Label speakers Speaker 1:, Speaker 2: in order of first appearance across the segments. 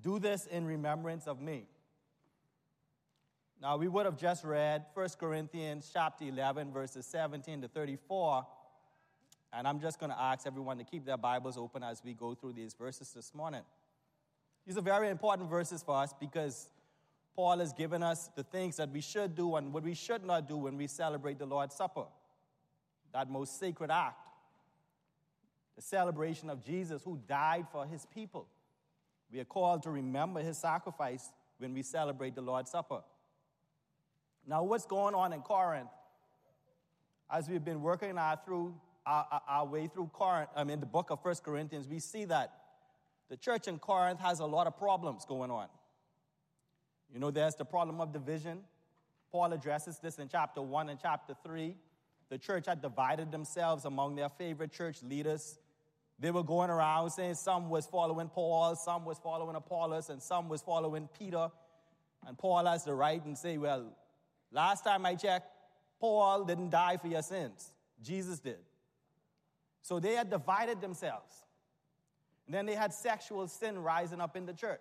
Speaker 1: Do this in remembrance of me. Now, we would have just read 1 Corinthians chapter 11, verses 17 to 34. And I'm just going to ask everyone to keep their Bibles open as we go through these verses this morning. These are very important verses for us because Paul has given us the things that we should do and what we should not do when we celebrate the Lord's Supper, that most sacred act, the celebration of Jesus who died for his people. We are called to remember his sacrifice when we celebrate the Lord's Supper. Now, what's going on in Corinth, as we've been working our way through Corinth, the book of 1 Corinthians, we see that the church in Corinth has a lot of problems going on. You know, there's the problem of division. Paul addresses this in chapter 1 and chapter 3. The church had divided themselves among their favorite church leaders. They were going around saying some was following Paul, some was following Apollos, and some was following Peter. And Paul has to write and say, well, last time I checked, Paul didn't die for your sins. Jesus did. So they had divided themselves. And then they had sexual sin rising up in the church.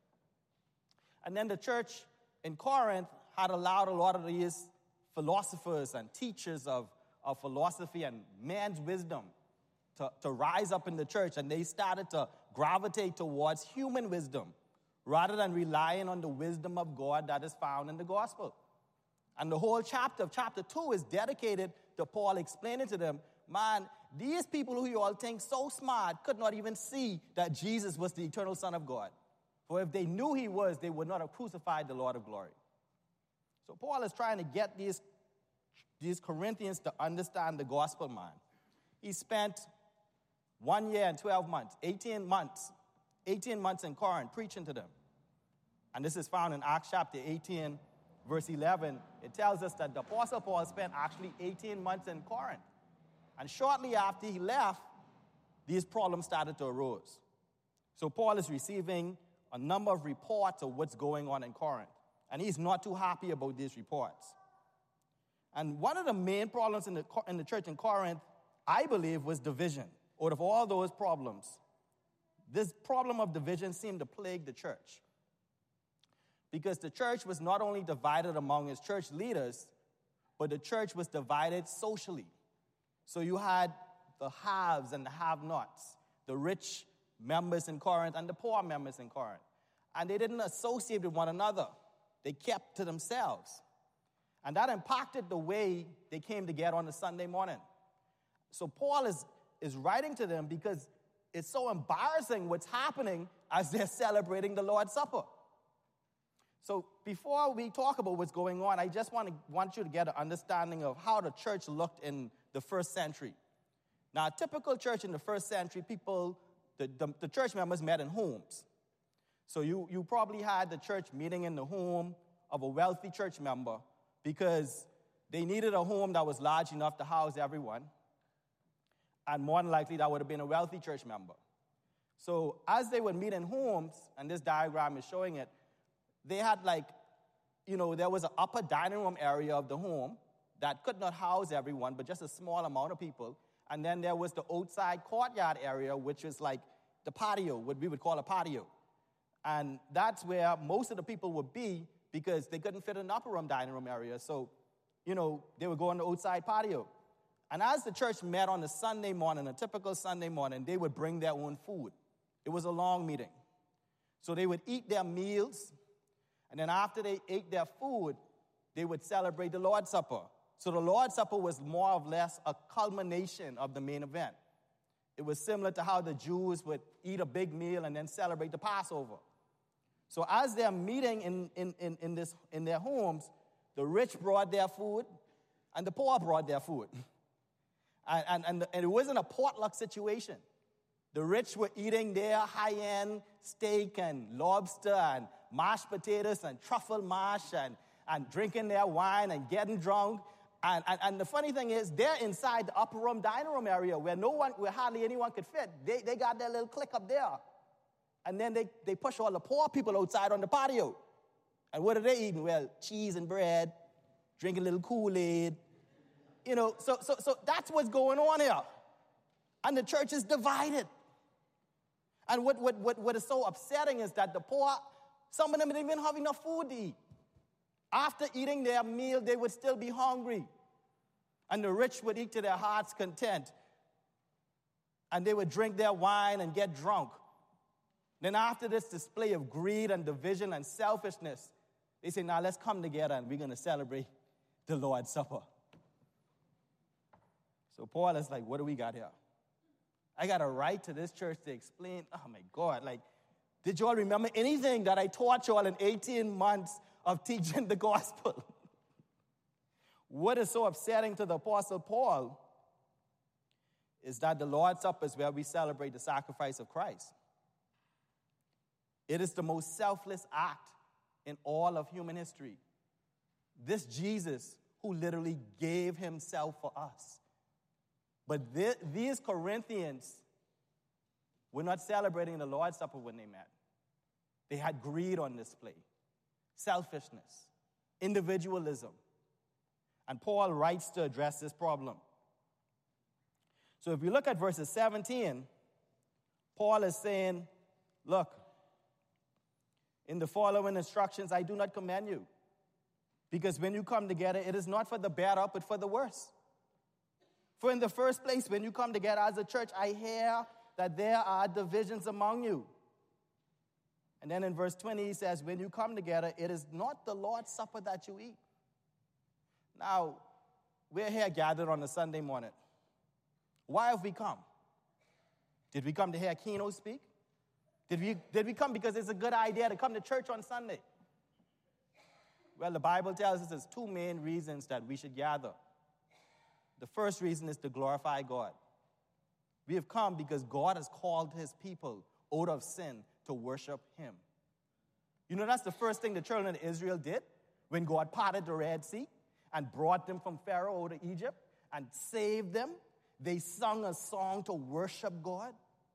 Speaker 1: And then the church in Corinth had allowed a lot of these philosophers and teachers of philosophy and man's wisdom to rise up in the church. And they started to gravitate towards human wisdom rather than relying on the wisdom of God that is found in the gospel. And the whole chapter of chapter 2 is dedicated to Paul explaining to them, man, these people who you all think so smart could not even see that Jesus was the eternal Son of God. For if they knew he was, they would not have crucified the Lord of glory. So Paul is trying to get these Corinthians to understand the gospel, man. He spent 1 year and 12 months, 18 months in Corinth preaching to them. And this is found in Acts chapter 18, verse 11. It tells us that the Apostle Paul spent actually 18 months in Corinth. And shortly after he left, these problems started to arise. So Paul is receiving a number of reports of what's going on in Corinth. And he's not too happy about these reports. And one of the main problems in the church in Corinth, I believe, was division. Out of all those problems, this problem of division seemed to plague the church. Because the church was not only divided among its church leaders, but the church was divided socially. So you had the haves and the have-nots, the rich members in Corinth and the poor members in Corinth. And they didn't associate with one another. They kept to themselves. And that impacted the way they came together on a Sunday morning. So Paul is writing to them because it's so embarrassing what's happening as they're celebrating the Lord's Supper. So before we talk about what's going on, I just want you to get an understanding of how the church looked in the first century. Now, a typical church in the first century, the church members met in homes. So you probably had the church meeting in the home of a wealthy church member because they needed a home that was large enough to house everyone. And more than likely, that would have been a wealthy church member. So as they would meet in homes, and this diagram is showing it, they had there was an upper dining room area of the home that could not house everyone, but just a small amount of people. And then there was the outside courtyard area, which is like the patio, what we would call a patio. And that's where most of the people would be because they couldn't fit in the upper room dining room area. So, they would go on the outside patio. And as the church met on a Sunday morning, a typical Sunday morning, they would bring their own food. It was a long meeting. So they would eat their meals, and then after they ate their food, they would celebrate the Lord's Supper. So the Lord's Supper was more or less a culmination of the main event. It was similar to how the Jews would eat a big meal and then celebrate the Passover. So as they're meeting in their homes, the rich brought their food and the poor brought their food. And it wasn't a potluck situation. The rich were eating their high-end steak and lobster and mashed potatoes and truffle mash and drinking their wine and getting drunk. And the funny thing is, they're inside the upper room dining room area where hardly anyone could fit. They got their little clique up there. And then they push all the poor people outside on the patio. And what are they eating? Well, cheese and bread, drinking a little Kool-Aid. So that's what's going on here. And the church is divided. And what is so upsetting is that the poor, some of them didn't even have enough food to eat. After eating their meal, they would still be hungry. And the rich would eat to their heart's content. And they would drink their wine and get drunk. Then after this display of greed and division and selfishness, they say, now let's come together and we're going to celebrate the Lord's Supper. So Paul is like, what do we got here? I got to write to this church to explain, oh my God, like, did you all remember anything that I taught you all in 18 months of teaching the gospel? What is so upsetting to the Apostle Paul is that the Lord's Supper is where we celebrate the sacrifice of Christ. It is the most selfless act in all of human history. This Jesus who literally gave himself for us. But these Corinthians were not celebrating the Lord's Supper when they met. They had greed on display, selfishness, individualism. And Paul writes to address this problem. So if you look at verses 17, Paul is saying, look, in the following instructions, I do not commend you. Because when you come together, it is not for the better, but for the worse. For in the first place, when you come together as a church, I hear that there are divisions among you. And then in verse 20, he says, when you come together, it is not the Lord's Supper that you eat. Now, we're here gathered on a Sunday morning. Why have we come? Did we come to hear Keno speak? Did we come because it's a good idea to come to church on Sunday? Well, the Bible tells us there's two main reasons that we should gather. The first reason is to glorify God. We have come because God has called his people out of sin to worship him. You know, that's the first thing the children of Israel did when God parted the Red Sea and brought them from Pharaoh out of Egypt and saved them. They sung a song to worship God.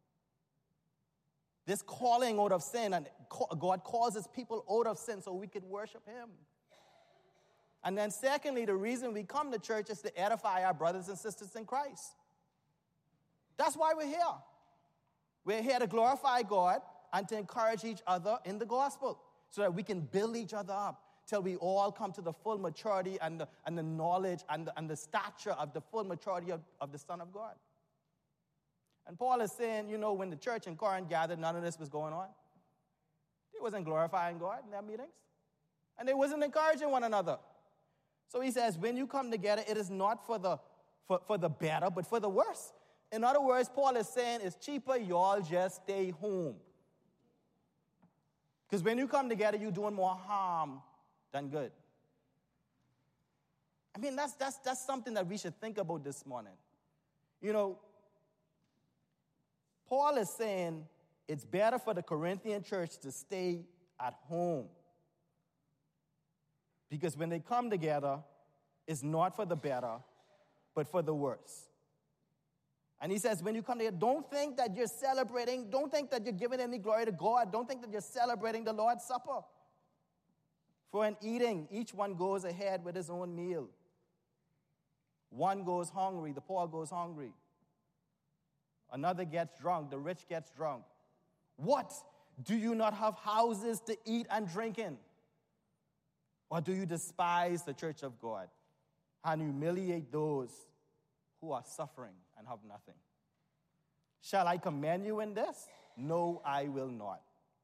Speaker 1: This calling out of sin, and God calls his people out of sin so we could worship him. And then secondly, the reason we come to church is to edify our brothers and sisters in Christ. That's why we're here. We're here to glorify God and to encourage each other in the gospel so that we can build each other up till we all come to the full maturity and the knowledge and the stature of the full maturity of the Son of God. And Paul is saying, you know, when the church in Corinth gathered, none of this was going on. They wasn't glorifying God in their meetings. And they wasn't encouraging one another. So he says, when you come together, it is not for the better, but for the worse. In other words, Paul is saying it's cheaper you all just stay home. Because when you come together, you're doing more harm than good. I mean, that's something that we should think about this morning. You know, Paul is saying it's better for the Corinthian church to stay at home. Because when they come together, it's not for the better, but for the worse. And he says, when you come together, don't think that you're celebrating, don't think that you're giving any glory to God, don't think that you're celebrating the Lord's Supper. For in eating, each one goes ahead with his own meal. One goes hungry, the poor goes hungry. Another gets drunk, the rich gets drunk. What? Do you not have houses to eat and drink in? Or do you despise the church of God and humiliate those who are suffering and have nothing? Shall I commend you in this? No, I will not.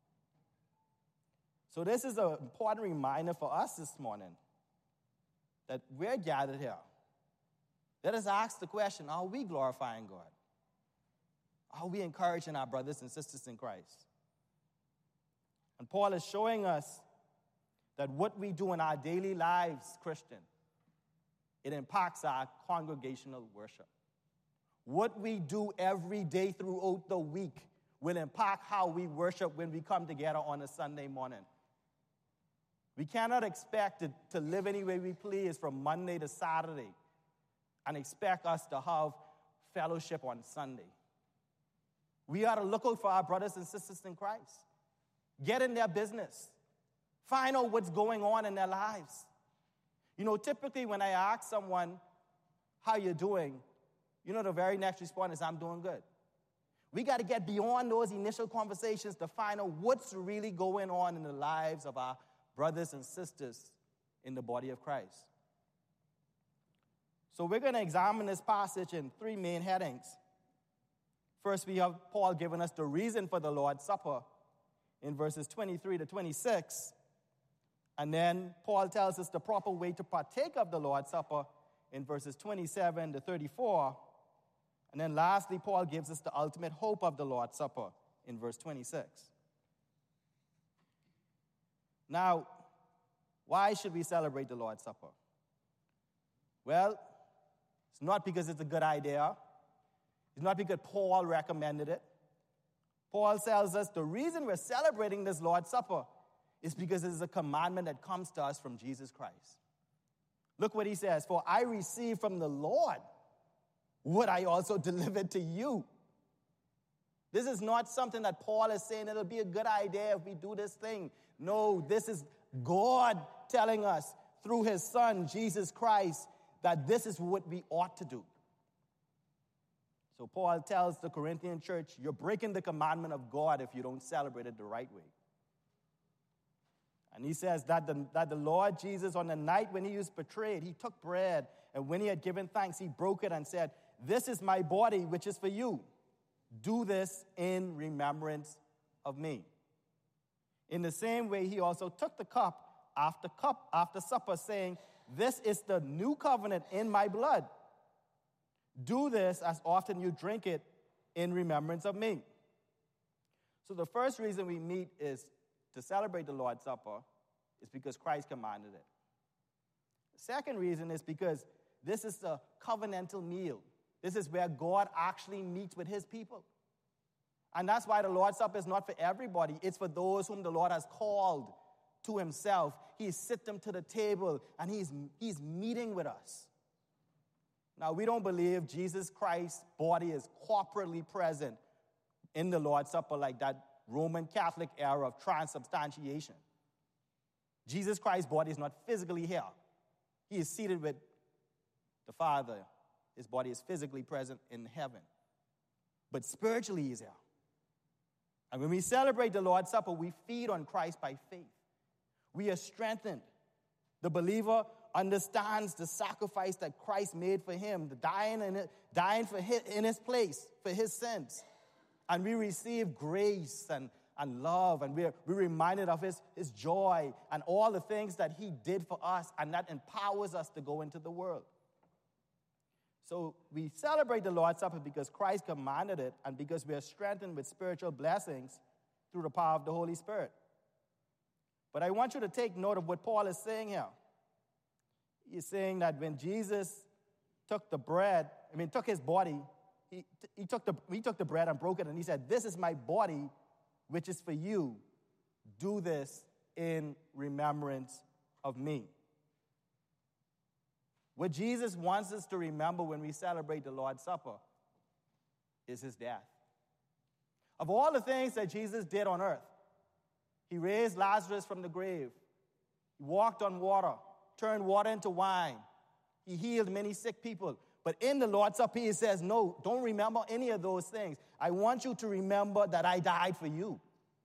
Speaker 1: So this is an important reminder for us this morning that we're gathered here. Let us ask the question, are we glorifying God? Are we encouraging our brothers and sisters in Christ? And Paul is showing us that what we do in our daily lives, Christian, it impacts our congregational worship. What we do every day throughout the week will impact how we worship when we come together on a Sunday morning. We cannot expect to live any way we please from Monday to Saturday and expect us to have fellowship on Sunday. We ought to look out for our brothers and sisters in Christ. Get in their business. Find out what's going on in their lives. You know, typically when I ask someone, how you doing? You know, the very next response is, I'm doing good. We got to get beyond those initial conversations to find out what's really going on in the lives of our brothers and sisters in the body of Christ. So we're going to examine this passage in three main headings. First, we have Paul giving us the reason for the Lord's Supper in verses 23 to 26. And then Paul tells us the proper way to partake of the Lord's Supper in verses 27 to 34. And then lastly, Paul gives us the ultimate hope of the Lord's Supper in verse 26. Now, why should we celebrate the Lord's Supper? Well, it's not because it's a good idea. It's not because Paul recommended it. Paul tells us the reason we're celebrating this Lord's Supper is because it is a commandment that comes to us from Jesus Christ. Look what he says, "For I received from the Lord what I also delivered to you." This is not something that Paul is saying it'll be a good idea if we do this thing. No, this is God telling us through his Son, Jesus Christ, that this is what we ought to do. So Paul tells the Corinthian church, you're breaking the commandment of God if you don't celebrate it the right way. And he says that the Lord Jesus, on the night when he was betrayed, he took bread, and when he had given thanks, he broke it and said, "This is my body, which is for you. Do this in remembrance of me." In the same way, he also took the cup after supper, saying, "This is the new covenant in my blood. Do this as often you drink it in remembrance of me." So the first reason we meet is to celebrate the Lord's Supper is because Christ commanded it. The second reason is because this is the covenantal meal. This is where God actually meets with his people. And that's why the Lord's Supper is not for everybody. It's for those whom the Lord has called to himself. He's sit them to the table, and he's meeting with us. Now, we don't believe Jesus Christ's body is corporately present in the Lord's Supper like that Roman Catholic era of transubstantiation. Jesus Christ's body is not physically here. He is seated with the Father. His body is physically present in heaven. But spiritually, he's here. And when we celebrate the Lord's Supper, we feed on Christ by faith. We are strengthened. The believer understands the sacrifice that Christ made for him, the dying in his place for his sins. And we receive grace and love, and we're reminded of his joy and all the things that he did for us, and that empowers us to go into the world. So we celebrate the Lord's Supper because Christ commanded it, and because we are strengthened with spiritual blessings through the power of the Holy Spirit. But I want you to take note of what Paul is saying here. He's saying that when Jesus took his body, he took the bread and broke it, and he said, "This is my body, which is for you. Do this in remembrance of me." What Jesus wants us to remember when we celebrate the Lord's Supper is his death. Of all the things that Jesus did on earth, he raised Lazarus from the grave. He walked on water, turned water into wine. He healed many sick people. But in the Lord's Supper, he says, no, don't remember any of those things. I want you to remember that I died for you.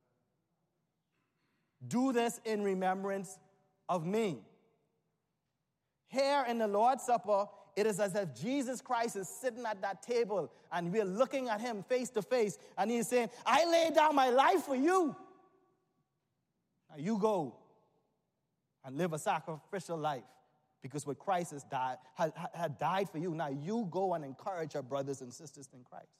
Speaker 1: Do this in remembrance of me. Here in the Lord's Supper, it is as if Jesus Christ is sitting at that table, and we're looking at him face to face, and he's saying, I laid down my life for you. Now you go and live a sacrificial life, because what Christ had died for you. Now you go and encourage your brothers and sisters in Christ.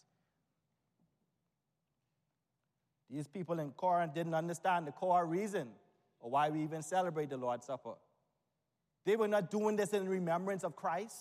Speaker 1: These people in Corinth didn't understand the core reason or why we even celebrate the Lord's Supper. They were not doing this in remembrance of Christ.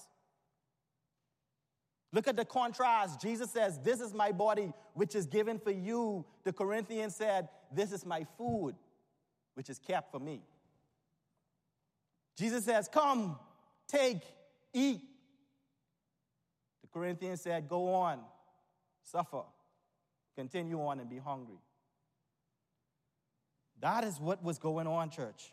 Speaker 1: Look at the contrast. Jesus says, this is my body, which is given for you. The Corinthians said, this is my food, which is kept for me. Jesus says, come, take, eat. The Corinthians said, go on, suffer, continue on and be hungry. That is what was going on, church.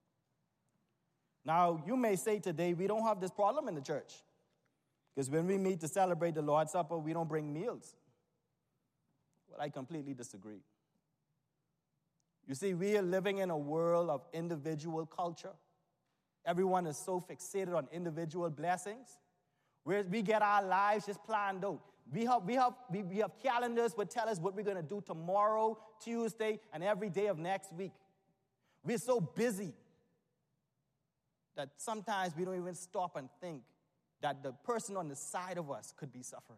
Speaker 1: Now, you may say today, we don't have this problem in the church. Because when we meet to celebrate the Lord's Supper, we don't bring meals. Well, I completely disagree. You see, we are living in a world of individual culture. Everyone is so fixated on individual blessings. We get our lives just planned out. We have calendars that tell us what we're going to do tomorrow, Tuesday, and every day of next week. We're so busy that sometimes we don't even stop and think that the person on the side of us could be suffering.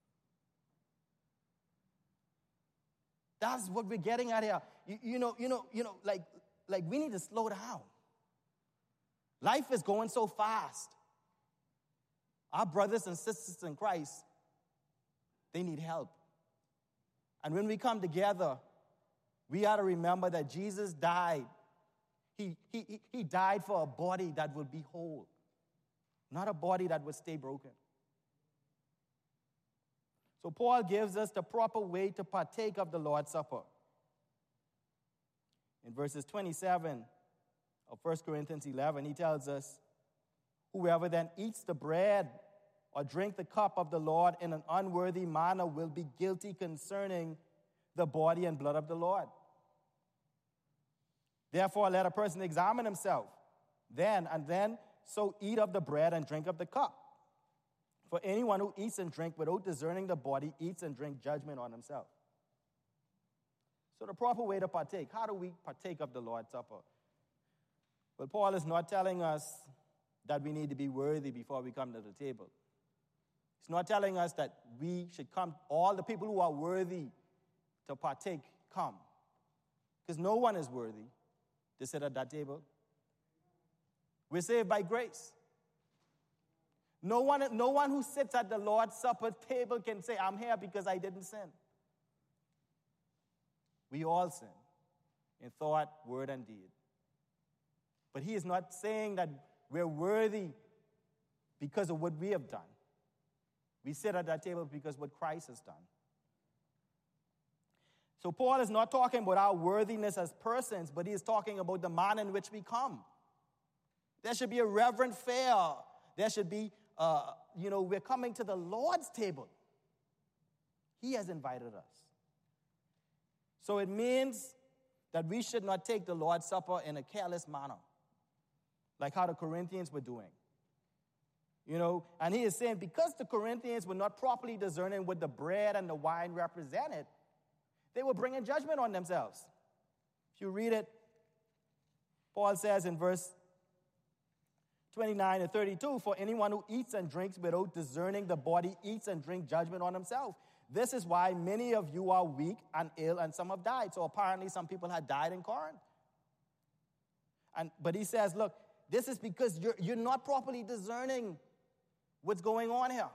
Speaker 1: That's what we're getting at here. Like we need to slow down. Life is going so fast. Our brothers and sisters in Christ, they need help. And when we come together, we ought to remember that Jesus died. He died for a body that would be whole, not a body that would stay broken. So Paul gives us the proper way to partake of the Lord's Supper. In verses 27 of 1 Corinthians 11, he tells us, whoever then eats the bread or drink the cup of the Lord in an unworthy manner will be guilty concerning the body and blood of the Lord. Therefore, let a person examine himself, then so eat of the bread and drink of the cup. For anyone who eats and drinks without discerning the body eats and drinks judgment on himself. So the proper way to partake, how do we partake of the Lord's Supper? Well, Paul is not telling us that we need to be worthy before we come to the table. He's not telling us that we should come, all the people who are worthy to partake, come. Because no one is worthy to sit at that table. We're saved by grace. No one who sits at the Lord's Supper table can say, I'm here because I didn't sin. We all sin in thought, word, and deed. But he is not saying that we're worthy because of what we have done. We sit at that table because what Christ has done. So Paul is not talking about our worthiness as persons, but he is talking about the manner in which we come. There should be a reverent fear. There should be, we're coming to the Lord's table. He has invited us. So it means that we should not take the Lord's Supper in a careless manner, like how the Corinthians were doing. And he is saying because the Corinthians were not properly discerning what the bread and the wine represented, they were bringing judgment on themselves. If you read it, Paul says in verse 29 and 32, for anyone who eats and drinks without discerning the body eats and drinks judgment on himself. This is why many of you are weak and ill and some have died. So apparently some people had died in Corinth. But he says, look, this is because you're not properly discerning what's going on here.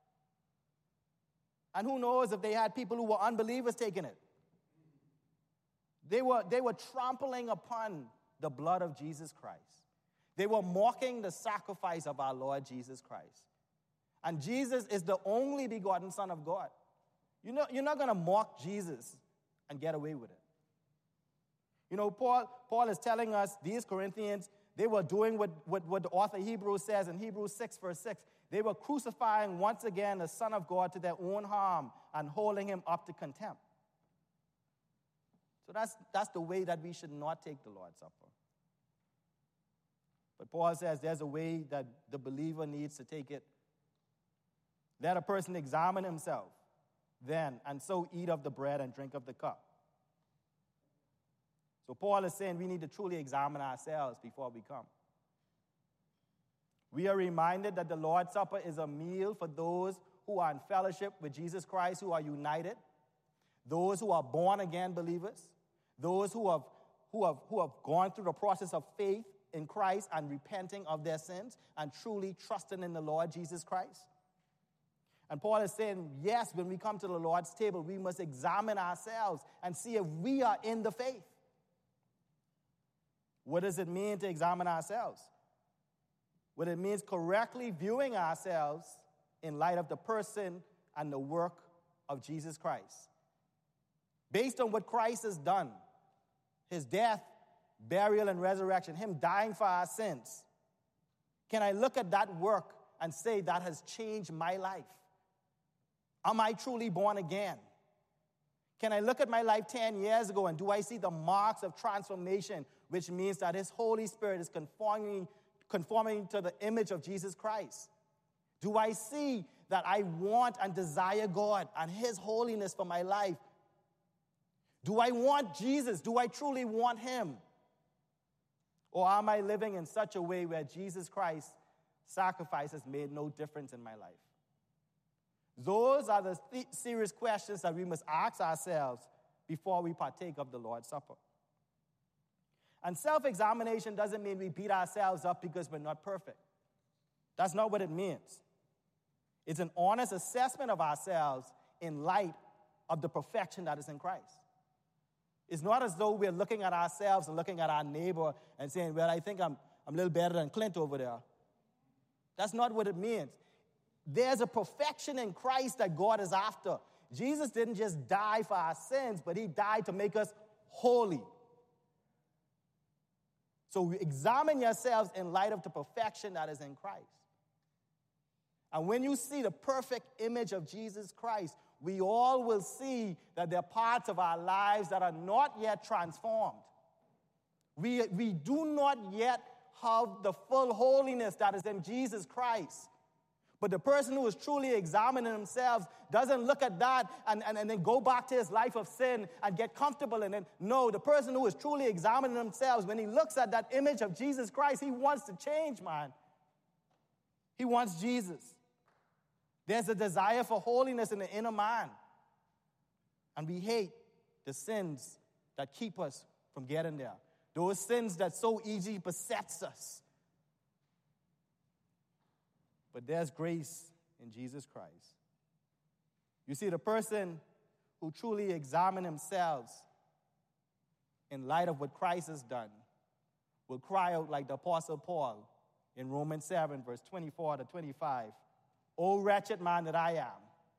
Speaker 1: And who knows if they had people who were unbelievers taking it. They were trampling upon the blood of Jesus Christ. They were mocking the sacrifice of our Lord Jesus Christ. And Jesus is the only begotten Son of God. You're not going to mock Jesus and get away with it. Paul is telling us, these Corinthians, they were doing what the author of Hebrews says in Hebrews 6, verse 6. They were crucifying once again the Son of God to their own harm and holding him up to contempt. So that's the way that we should not take the Lord's Supper. But Paul says there's a way that the believer needs to take it. Let a person examine himself then, and so eat of the bread and drink of the cup. So Paul is saying we need to truly examine ourselves before we come. We are reminded that the Lord's Supper is a meal for those who are in fellowship with Jesus Christ, who are united, those who are born-again believers, those who have gone through the process of faith in Christ and repenting of their sins and truly trusting in the Lord Jesus Christ. And Paul is saying, yes, when we come to the Lord's table, we must examine ourselves and see if we are in the faith. What does it mean to examine ourselves? Well, it means correctly viewing ourselves in light of the person and the work of Jesus Christ. Based on what Christ has done, his death, burial, and resurrection, him dying for our sins, can I look at that work and say that has changed my life? Am I truly born again? Can I look at my life 10 years ago and do I see the marks of transformation, which means that his Holy Spirit is conforming to the image of Jesus Christ? Do I see that I want and desire God and his holiness for my life? Do I want Jesus? Do I truly want him? Or am I living in such a way where Jesus Christ's sacrifice has made no difference in my life? Those are the serious questions that we must ask ourselves before we partake of the Lord's Supper. And self-examination doesn't mean we beat ourselves up because we're not perfect. That's not what it means. It's an honest assessment of ourselves in light of the perfection that is in Christ. It's not as though we're looking at ourselves and looking at our neighbor and saying, well, I think I'm a little better than Clint over there. That's not what it means. There's a perfection in Christ that God is after. Jesus didn't just die for our sins, but he died to make us holy. So examine yourselves in light of the perfection that is in Christ. And when you see the perfect image of Jesus Christ, we all will see that there are parts of our lives that are not yet transformed. We do not yet have the full holiness that is in Jesus Christ. But the person who is truly examining themselves doesn't look at that and then go back to his life of sin and get comfortable in it. No, the person who is truly examining themselves, when he looks at that image of Jesus Christ, he wants to change, man. He wants Jesus. There's a desire for holiness in the inner man. And we hate the sins that keep us from getting there. Those sins that so easily besets us. But there's grace in Jesus Christ. You see, the person who truly examines themselves in light of what Christ has done will cry out like the Apostle Paul in Romans 7, verse 24 to 25. O wretched man that I am,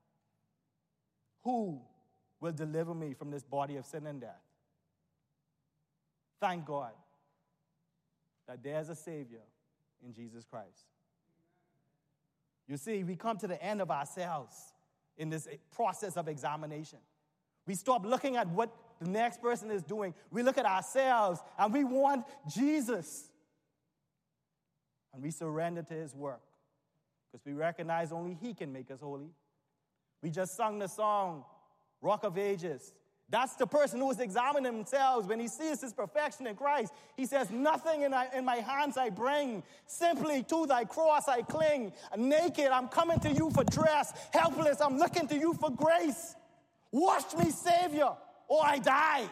Speaker 1: who will deliver me from this body of sin and death? Thank God that there's a Savior in Jesus Christ. You see, we come to the end of ourselves in this process of examination. We stop looking at what the next person is doing. We look at ourselves and we want Jesus. And we surrender to his work because we recognize only he can make us holy. We just sung the song, Rock of Ages. That's the person who is examining themselves when he sees his perfection in Christ. He says, nothing in my hands I bring. Simply to thy cross I cling. Naked, I'm coming to you for dress. Helpless, I'm looking to you for grace. Wash me, Savior, or I die.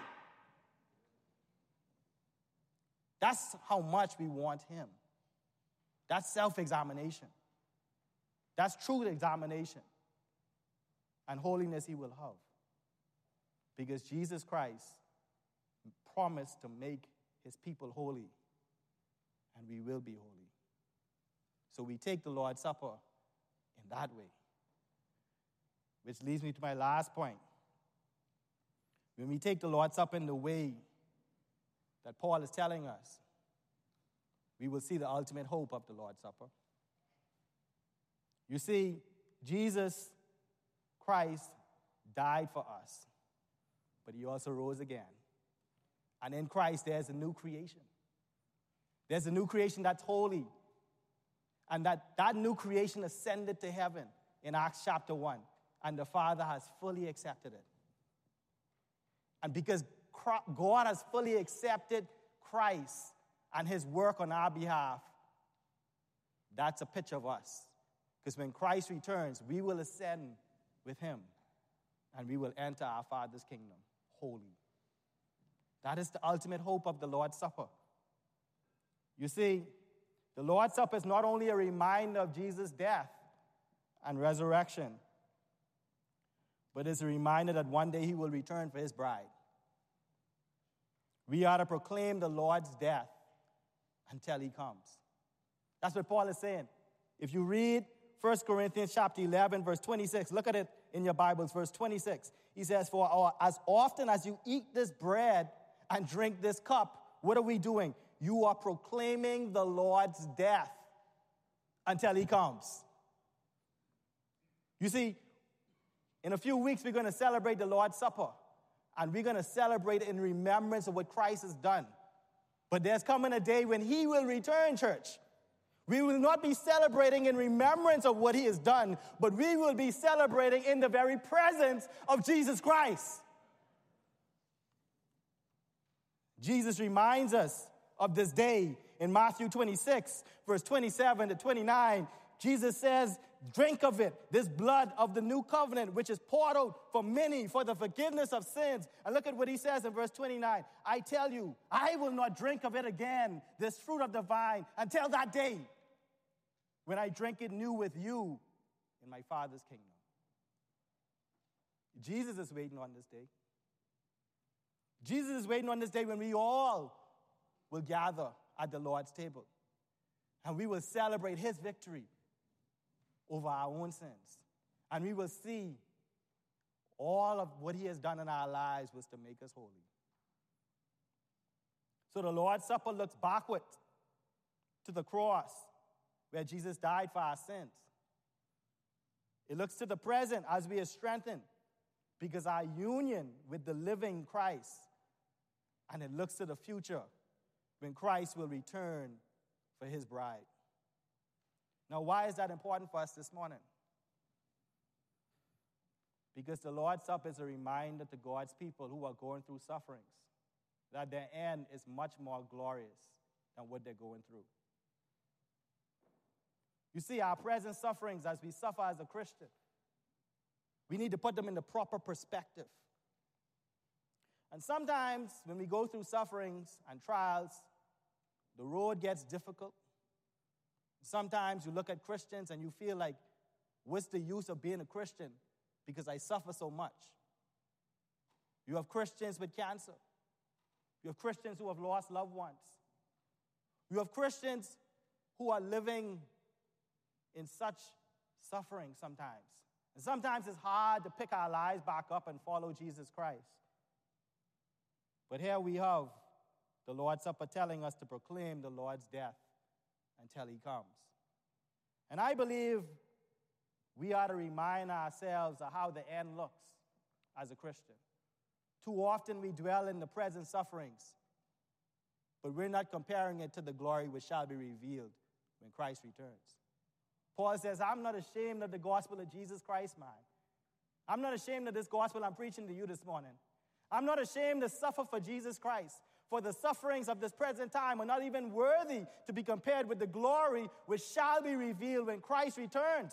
Speaker 1: That's how much we want him. That's self-examination. That's true examination. And holiness he will have. Because Jesus Christ promised to make his people holy, and we will be holy. So we take the Lord's Supper in that way. Which leads me to my last point. When we take the Lord's Supper in the way that Paul is telling us, we will see the ultimate hope of the Lord's Supper. You see, Jesus Christ died for us. But he also rose again. And in Christ, there's a new creation. There's a new creation that's holy. And that new creation ascended to heaven in Acts chapter 1. And the Father has fully accepted it. And because God has fully accepted Christ and his work on our behalf, that's a picture of us. Because when Christ returns, we will ascend with him. And we will enter our Father's kingdom. Holy. That is the ultimate hope of the Lord's Supper. You see, the Lord's Supper is not only a reminder of Jesus' death and resurrection, but it's a reminder that one day he will return for his bride. We are to proclaim the Lord's death until he comes. That's what Paul is saying. If you read 1 Corinthians chapter 11, verse 26, look at it in your Bibles, verse 26. He says, for as often as you eat this bread and drink this cup, what are we doing? You are proclaiming the Lord's death until he comes. You see, in a few weeks, we're going to celebrate the Lord's Supper. And we're going to celebrate in remembrance of what Christ has done. But there's coming a day when he will return, church. We will not be celebrating in remembrance of what he has done, but we will be celebrating in the very presence of Jesus Christ. Jesus reminds us of this day in Matthew 26, verse 27 to 29. Jesus says, drink of it, this blood of the new covenant, which is poured out for many for the forgiveness of sins. And look at what he says in verse 29. I tell you, I will not drink of it again, this fruit of the vine, until that day when I drink it new with you in my Father's kingdom. Jesus is waiting on this day. Jesus is waiting on this day when we all will gather at the Lord's table. And we will celebrate his victory over our own sins. And we will see all of what he has done in our lives was to make us holy. So the Lord's Supper looks backward to the cross where Jesus died for our sins. It looks to the present as we are strengthened because our union with the living Christ. And it looks to the future when Christ will return for his bride. Now, why is that important for us this morning? Because the Lord's Supper is a reminder to God's people who are going through sufferings that their end is much more glorious than what they're going through. You see, our present sufferings as we suffer as a Christian, we need to put them in the proper perspective. And sometimes when we go through sufferings and trials, the road gets difficult. Sometimes you look at Christians and you feel like, what's the use of being a Christian? Because I suffer so much. You have Christians with cancer. You have Christians who have lost loved ones. You have Christians who are living in such suffering sometimes. And sometimes it's hard to pick our lives back up and follow Jesus Christ. But here we have the Lord's Supper telling us to proclaim the Lord's death until he comes. And I believe we ought to remind ourselves of how the end looks as a Christian. Too often we dwell in the present sufferings, but we're not comparing it to the glory which shall be revealed when Christ returns. Paul says, I'm not ashamed of the gospel of Jesus Christ, man. I'm not ashamed of this gospel I'm preaching to you this morning. I'm not ashamed to suffer for Jesus Christ. For the sufferings of this present time are not even worthy to be compared with the glory which shall be revealed when Christ returns.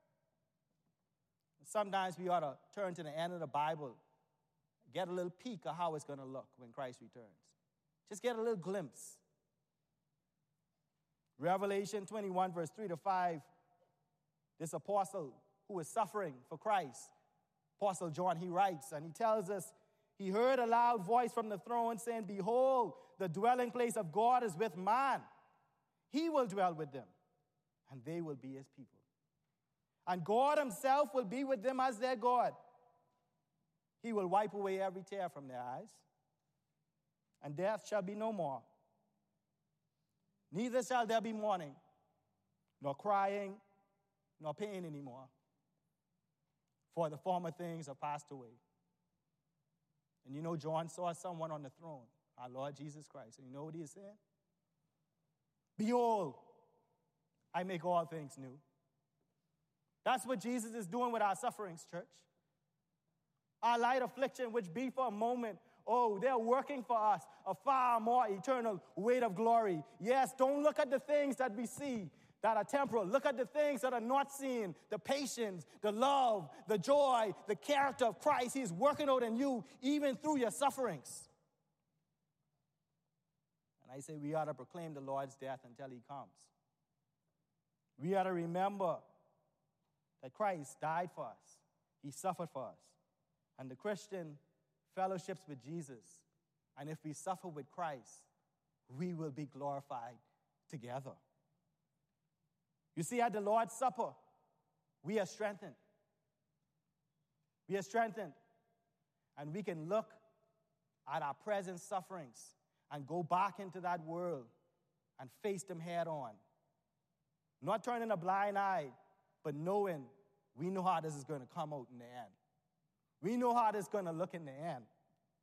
Speaker 1: Sometimes we ought to turn to the end of the Bible, get a little peek of how it's going to look when Christ returns. Just get a little glimpse. Revelation 21, verse 3 to 5, this apostle who is suffering for Christ, Apostle John, he writes, and he tells us, he heard a loud voice from the throne saying, behold, the dwelling place of God is with man. He will dwell with them, and they will be his people. And God himself will be with them as their God. He will wipe away every tear from their eyes, and death shall be no more. Neither shall there be mourning, nor crying, nor pain anymore, for the former things are passed away. And you know, John saw someone on the throne, our Lord Jesus Christ. And you know what he is saying? Behold, I make all things new. That's what Jesus is doing with our sufferings, church. Our light affliction, which be for a moment, oh, they're working for us a far more eternal weight of glory. Yes, don't look at the things that we see that are temporal. Look at the things that are not seen, the patience, the love, the joy, the character of Christ. He's working out in you even through your sufferings. And I say we ought to proclaim the Lord's death until he comes. We ought to remember that Christ died for us. He suffered for us. And the Christian fellowships with Jesus. And if we suffer with Christ, we will be glorified together. You see, at the Lord's Supper, we are strengthened. We are strengthened. And we can look at our present sufferings and go back into that world and face them head on. Not turning a blind eye, but knowing we know how this is going to come out in the end. We know how this is going to look in the end.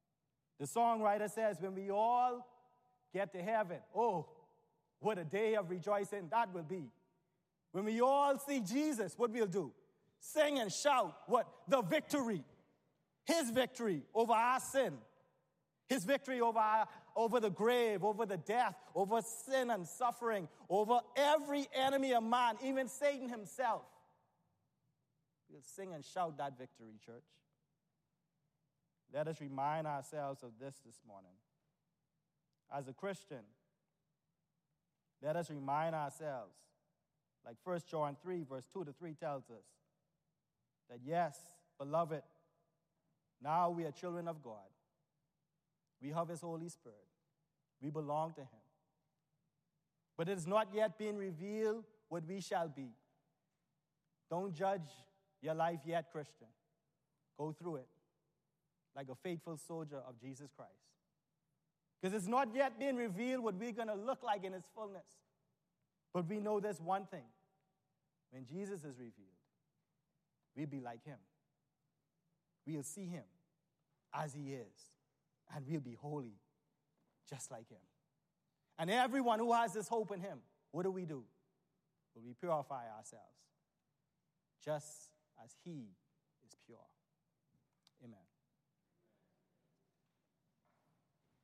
Speaker 1: The songwriter says, when we all get to heaven, oh, what a day of rejoicing that will be. When we all see Jesus, what we'll do? Sing and shout, what? The victory. His victory over our sin. His victory over the grave, over the death, over sin and suffering, over every enemy of man, even Satan himself. We'll sing and shout that victory, church. Let us remind ourselves of this morning. As a Christian, let us remind ourselves, like 1 John 3, verse 2-3 tells us, that yes, beloved, now we are children of God. We have His Holy Spirit. We belong to Him. But it has not yet been revealed what we shall be. Don't judge your life yet, Christian. Go through it like a faithful soldier of Jesus Christ. Because it's not yet been revealed what we're going to look like in His fullness. But we know this one thing. When Jesus is revealed, we'll be like Him. We'll see Him as He is. And we'll be holy just like Him. And everyone who has this hope in Him, what do? Well, we purify ourselves just as He is pure. Amen.